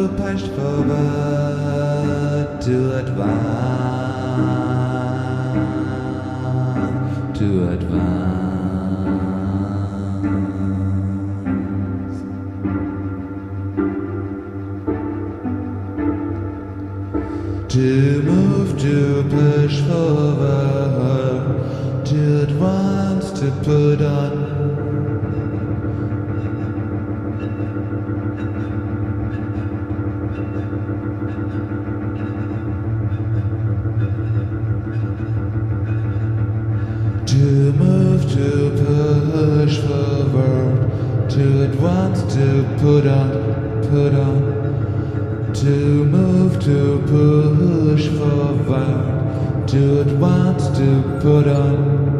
to push forward, to advance, to advance. To move, to push forward, to advance, to put on. To move, to push forward, to advance, to put on, put on. To move, to push forward, to advance, to put on.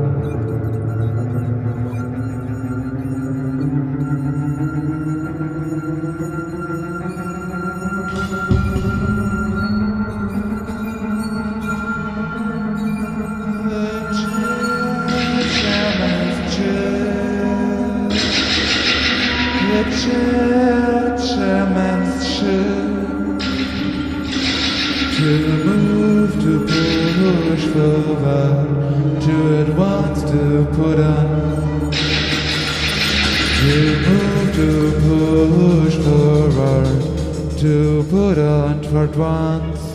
The Churchman's shoe. To move, to push forward, to advance, to put on. To move, to push forward, to put on, to advance.